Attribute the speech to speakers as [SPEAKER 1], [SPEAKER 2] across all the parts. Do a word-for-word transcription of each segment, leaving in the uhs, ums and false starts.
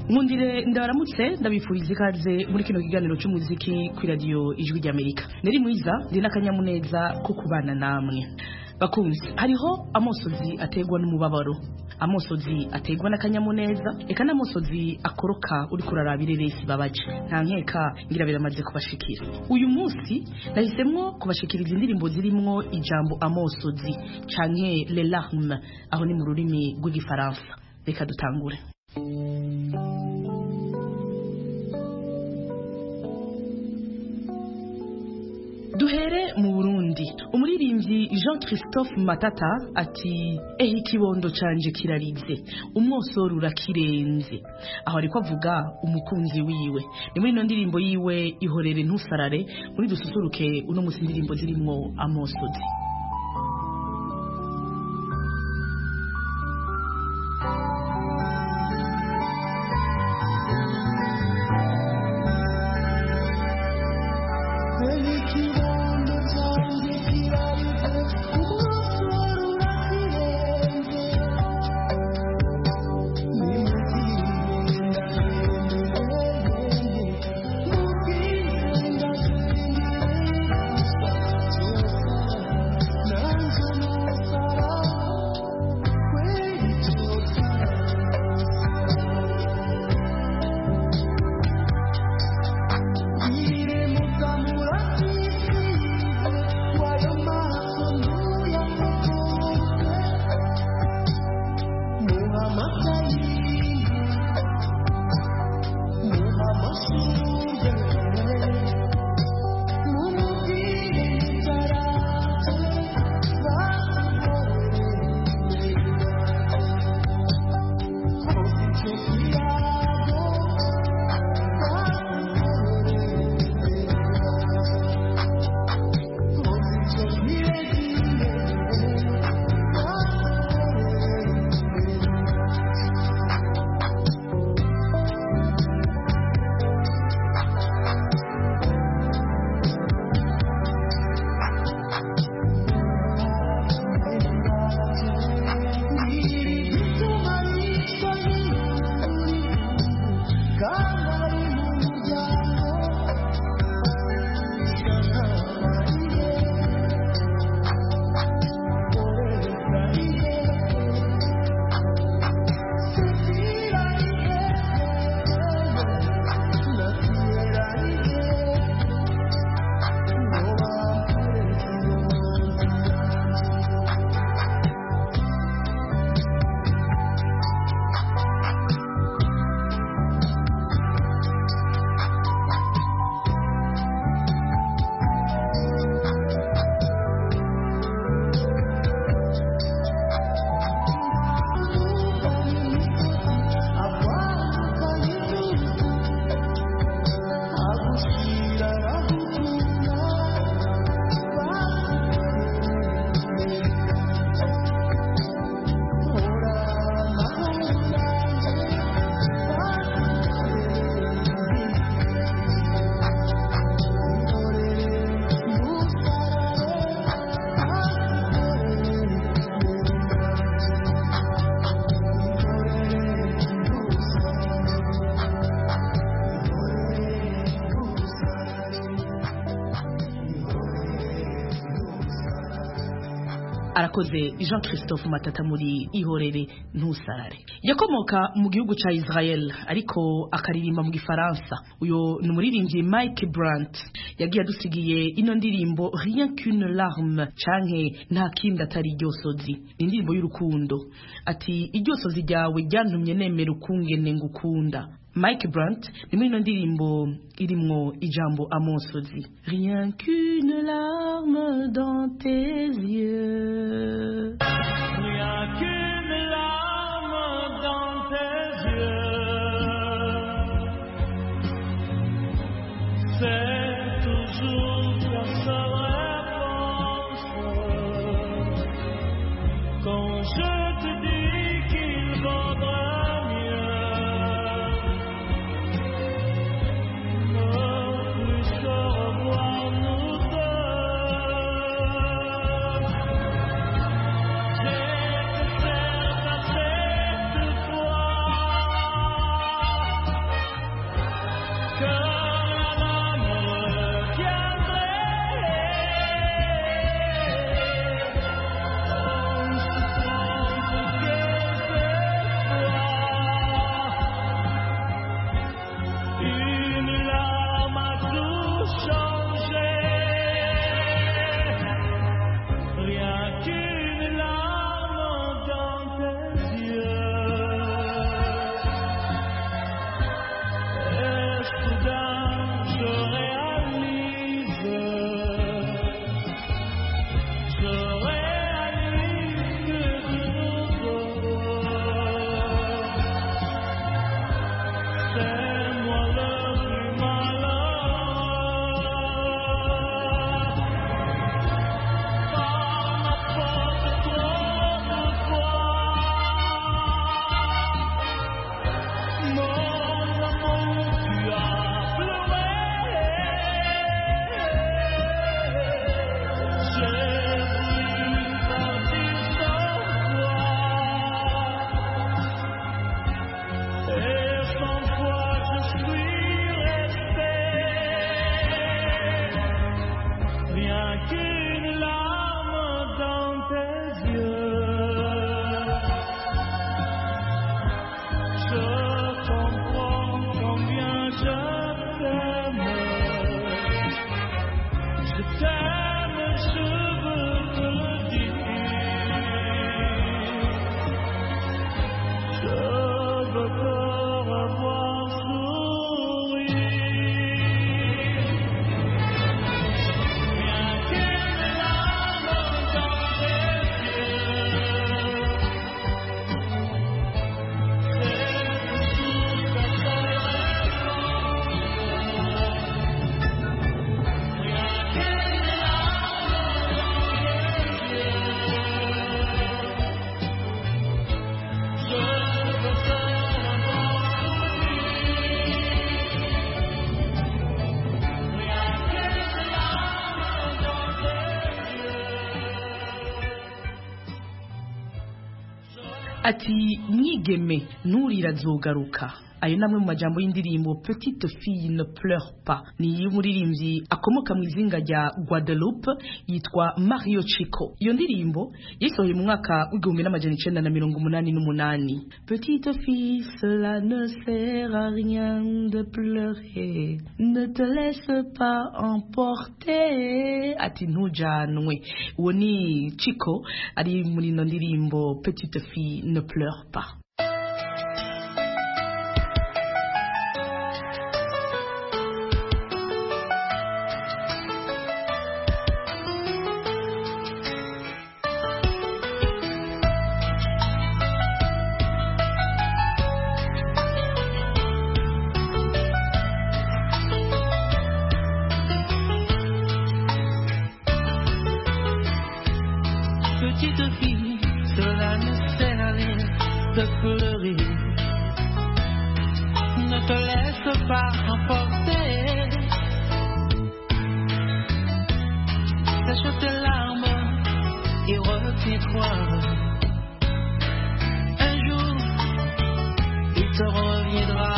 [SPEAKER 1] Nkundire ndabaramutse ndabifuriza ikaze muri kino kiganiro cy'umuziki kuri radio Ijwi ry'Amerika. Neri mwiza ndi n'akanyamuneza ko kubana namwe. Bakunzi, hariho amosozi ategwa n'umubabaro, amosozi ategwa n'akanyamuneza, eka n'amosozi akoroka uri kurarabire resi babaje. Nta nkeka ngira biramaze kubashikira. Uyu munsi nahisemwo kubashikiriza indirimbo zirimwo ijambo amosozi canke les larmes aho ni mu rurimi rw'igifaransa. Reka dutangure. Duhere mu Burundi, umuririmbyi Jean Christophe Matata ati ehe ikibondo canje kirarize umwosoro urakirenze. Aho ariko avuga umukunzi wiwe. Ni muri no ndirimbo yiwe ihorere ntusarare, muri dususuruke uno musi ndirimbo zirimwo amosozi. Arakoze Jean Christophe Matata muri ihorere ntusarare. Yakomoka mu gihugu ca Israel ariko akaririmba mu gifaransa. Uyo ni umuririmbyi Mike Brandt yagiye adusigiye ino ndirimbo Rien qu'une larme canke nta kindi atari iryosozi. Indirimbo y'urukundo. Ati iryosozi ryawe ryantumye nemera ukungene ngukunda. Mike Brandt ni muri ino ndirimbo irimwo ijambo amosozi. Rien qu'une larme dans tes yeux.
[SPEAKER 2] Rien qu'une larme dans tes yeux. C'est toujours la seule réponse. Quand je te dis qu'il vaudrait revoir nous deux. J'ai
[SPEAKER 1] ati mwigeme nturira zogaruka. Ayo namwe mu majambo y'indirimbo Petite fille ne pleure pas ni y'umuririmbyi akomoka mu izinga rya Guadeloupe yitwa Mario Chico. Iyo ndirimbo yisohoye mu mwaka w'igihumbi n'amajana icenda na mirongo umunani n'umunani. Petite fille, cela ne sert à rien de pleurer, ne te laisse pas emporter. Ati ntujanwe. Uwo ni Chico ari muri ino ndirimbo Petite fille ne pleure pas.
[SPEAKER 2] Petite fille, cela ne sert à rien de pleurer. Ne te laisse pas emporter. Sèche tes larmes et retiens-toi. Un jour, il te reviendra.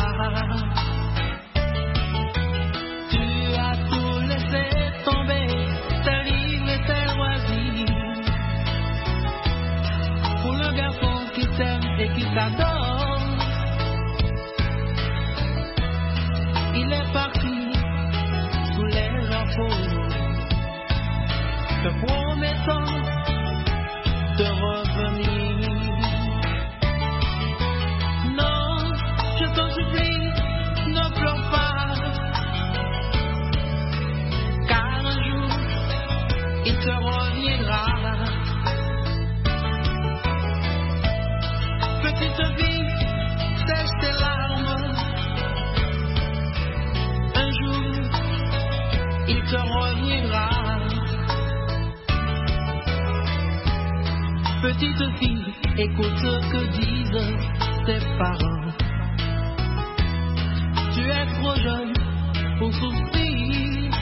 [SPEAKER 2] Tu as tout laissé tomber, tes livres et tes loisirs. Pour le garçon qui t'aime et qui t'adore, il est parti sous les infos, te promettant de revenir. Non, je t'en supplie, ne pleure pas, car un jour il te reviendra. Petite fille, sèche tes larmes. Un jour, il te reviendra. Petite fille, écoute ce que disent tes parents. Tu es trop jeune pour souffrir.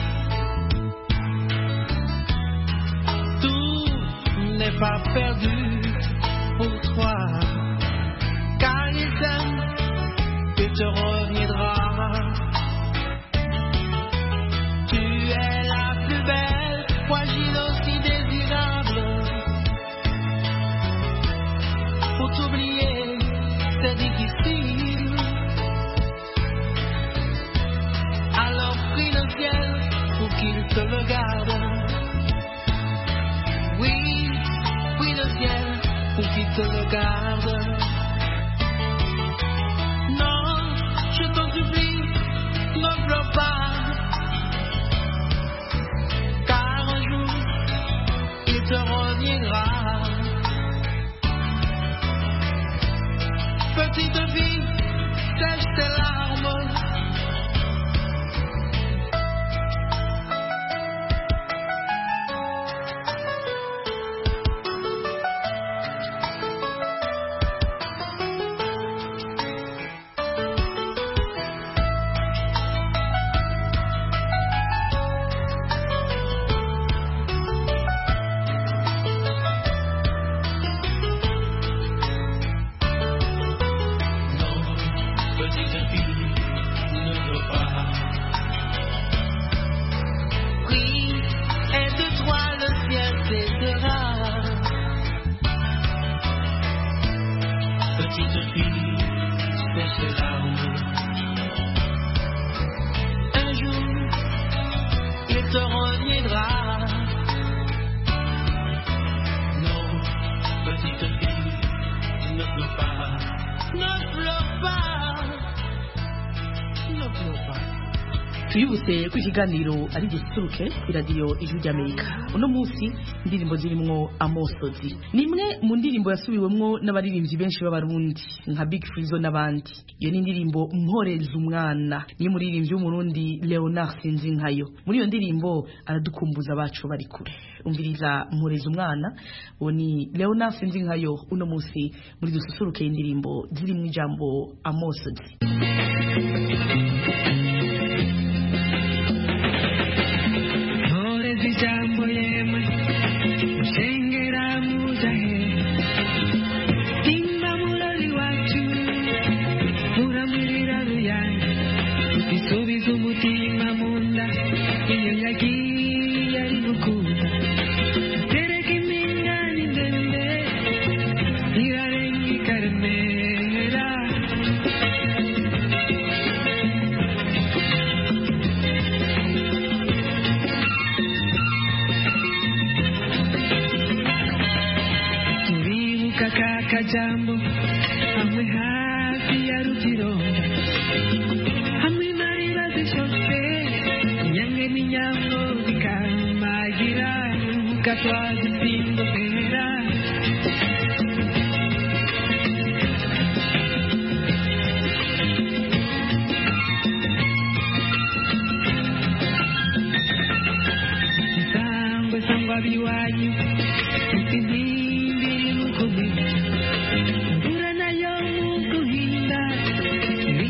[SPEAKER 2] Tout n'est pas perdu pour toi. Car il t'aime, il te reviendra. Tu es la plus belle, fragile aussi désirable. Pour t'oublier, c'est difficile. Alors prie le ciel pour qu'il te le garde. Oui, prie le ciel pour qu'il te le garde. Je t'en supplie, ne pleure pas, car un jour, il te reviendra. Petite fille, sèche tes larmes.
[SPEAKER 1] tuyibutse ko ikiganiro ari gisuruke ku radio Ijwi ry'Amerika. Uno munsi indirimbo zirimwo amosozi ni imwe mu ndirimbo yasubiwemwo n'abaririmbyi benshi b'abarundi nka Big Fizzo n'abandi. Iyo ni indirimbo Mporeza umwana ni umuririmbyi w'umurundi Leonard Sinzinkayo. Muri iyo ndirimbo aradukumbuza abacu bari kure. Umviriza Mporeza umwana uwo ni Leonard Sinzinkayo. Uno munsi muri dususuruke indirimbo zirimwo ijambo amosozi.
[SPEAKER 3] Jambo yema, shengera mujahe, timba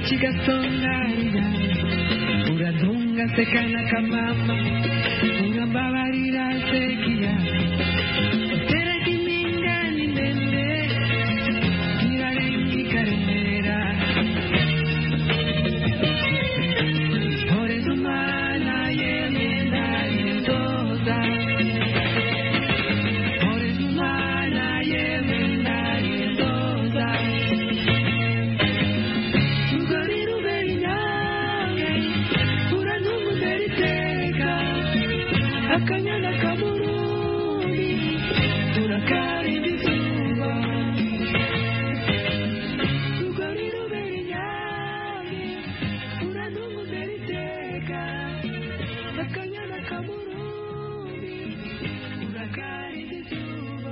[SPEAKER 2] kigasongarira uradunga sekana kamama urambabarira sekia utera kimingani ndende irarengi karemera ore zumana yemenda indoza ore zumana yemenda indoza akanyana kaburuni turakari bizuba tugariro berinyami uranungu beriteka akanyana kaburuni turakari bizuba.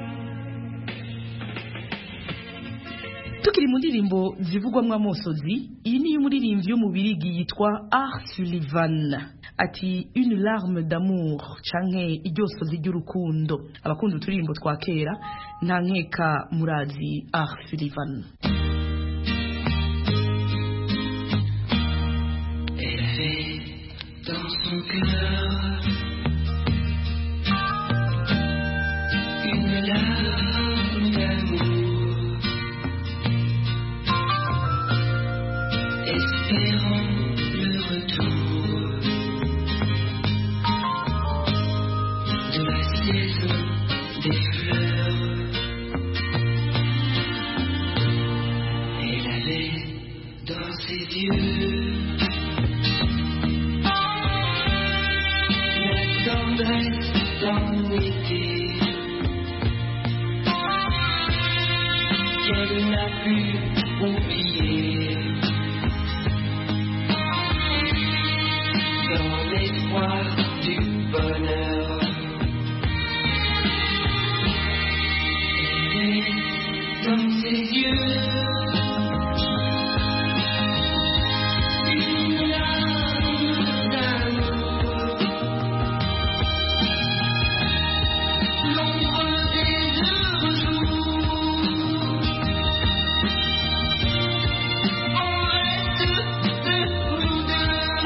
[SPEAKER 1] Tukiri mu ndirimbo zivugwamwo amosozi, iyi ni y'umuririmbyi wo mu Birigi yitwa Art Sullivan. Ati une larme d'amour canke iryosozi ry'urukundo. Abakunda uturirimbo twa kera nta nkeka murazi Art Sullivan.
[SPEAKER 2] Elle avait dans son cœur une larme d'amour, espérant le retour de la saison des fleurs. Elle avait dans ses yeux la tendresse d'un été qu'elle n'a pu oublier. Dans l'espoir du bonheur, elle est dans ses yeux une larme d'amour, l'ombre des heureux jours. On reste de nous deux.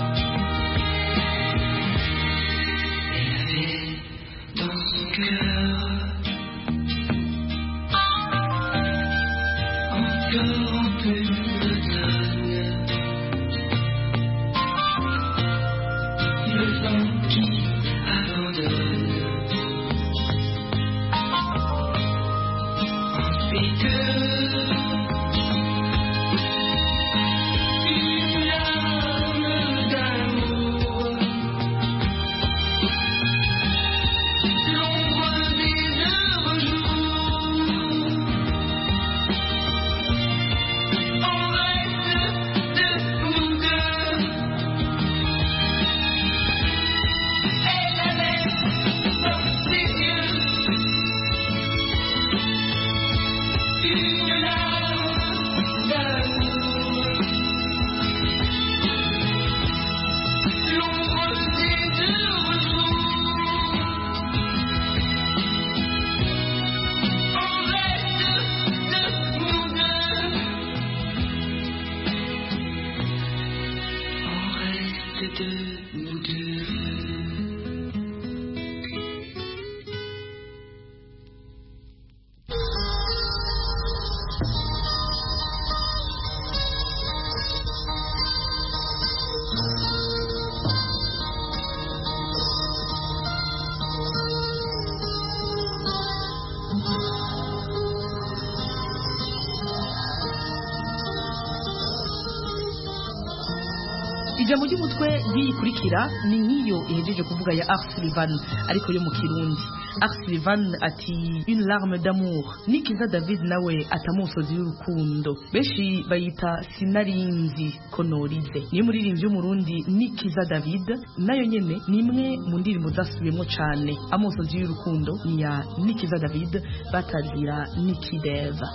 [SPEAKER 2] Elle avait dans son cœur encore un peu d'automne, le vent qui abandonne. Ensuite, une larme d'amour, l'ombre des heureux jours. On reste de nous deux. Elle avait dans ses yeux une larme d'amour, l'ombre des heureux jours. On reste de nous deux. On reste de nous deux.
[SPEAKER 1] Ijambo ry'umutwe rikurikira ni nk'iyo ihejeje kuvuga ya Art Sullivan ariko yo mu Kirundi. Art Sullivan ati une larme d'amour. Nikiza David nawe atamusozi y'urukundo. Beshi bayita sinarinzi konorize. Ni muririmbyi w'umurundi Nikiza David nayo nyene nimwe mu ndirimbo zasubiyemo cyane. Amusozi y'urukundo ni ya Nikiza David batazira Nikideva.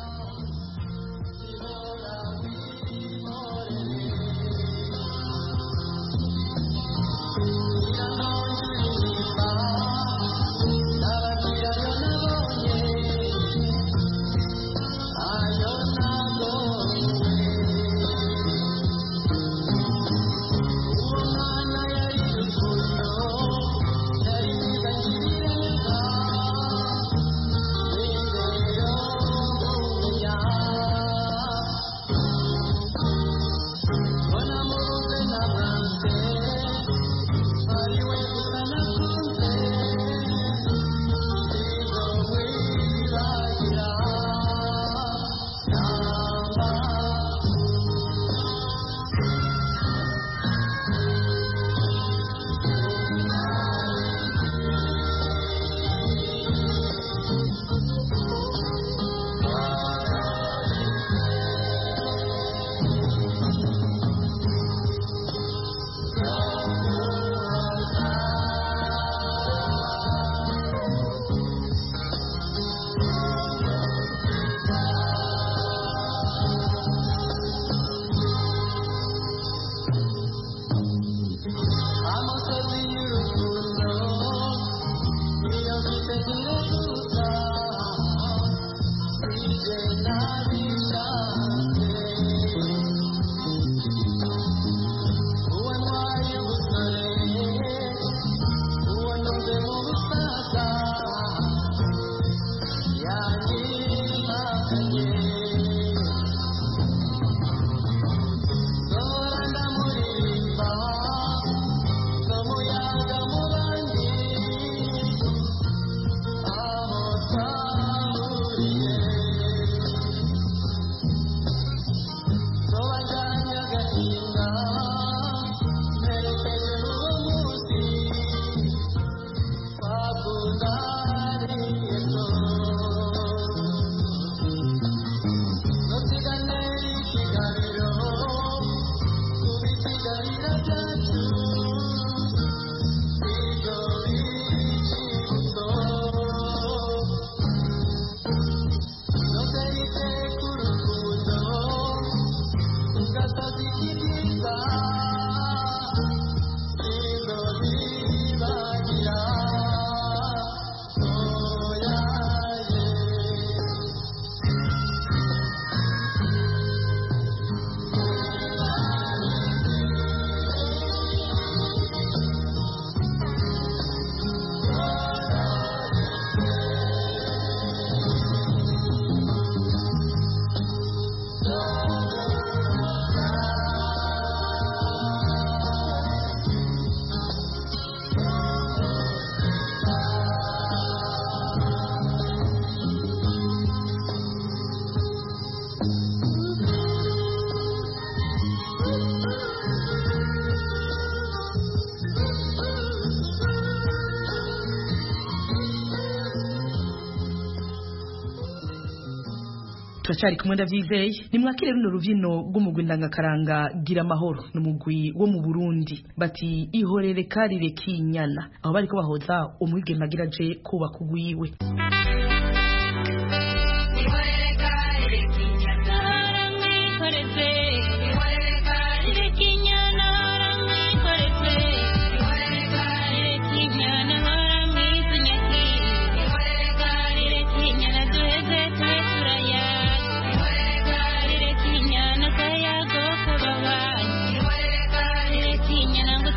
[SPEAKER 1] Turacari kumwe ndavyizeye nimwakire runo ruvyino rw'umugwi ndangakaranga gira amahoro n'umugwi wo mu Burundi bati ihorere karire kinyana aho bariko bahoza umwigeme agira je kubaka ugwiwe.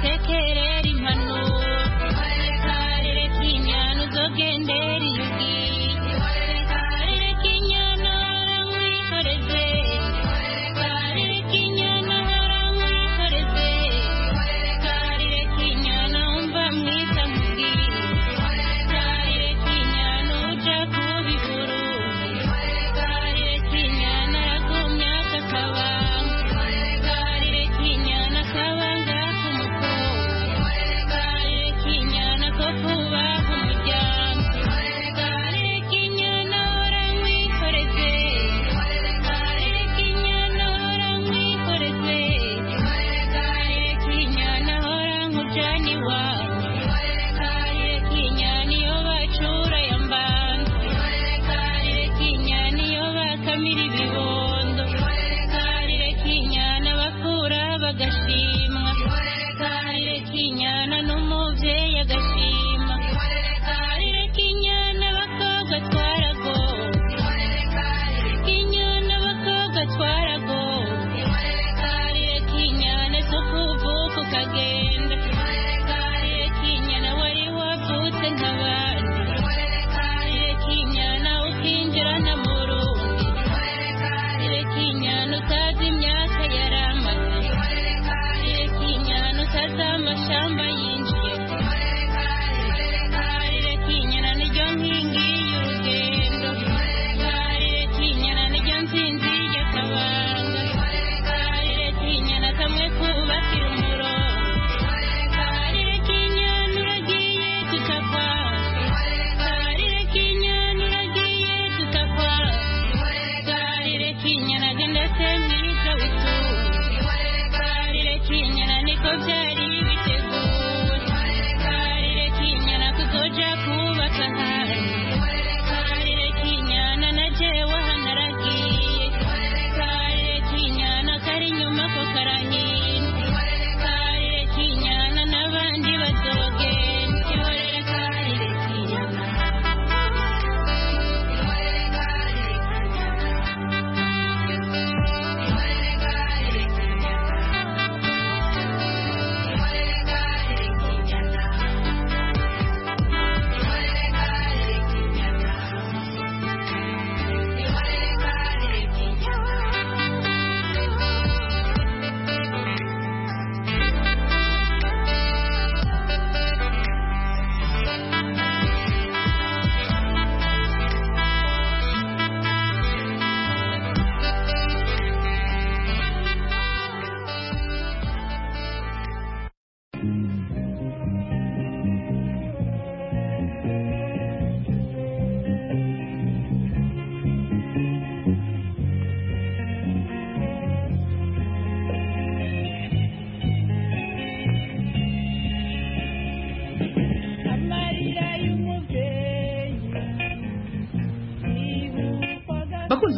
[SPEAKER 3] Genderi yugi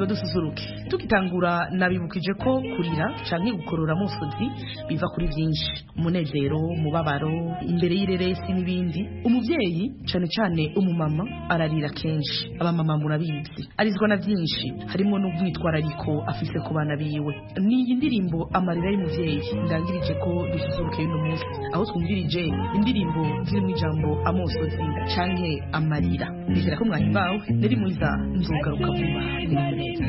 [SPEAKER 1] dususuruke tukitangura nabibukije ko kurira canke gukorora musozi biva kuri byinshi umunezero mubabaro imbere y'ireresi n'ibindi umuvyeyi cane cane umumama ararira kenshi abamama murabizi arizwa na byinshi harimo no kwitwarariko afise ku bana biwe ni indirimbo amarira y'umuvyeyi ndangirije ko dususuruke uno munsi aho twumvirije indirimbo ziri mu ijambo amosozi canke amarira nizera ko mwahimbawe nari mwiza nzogaruka vuba n'umuneza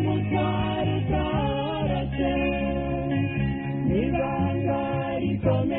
[SPEAKER 3] Come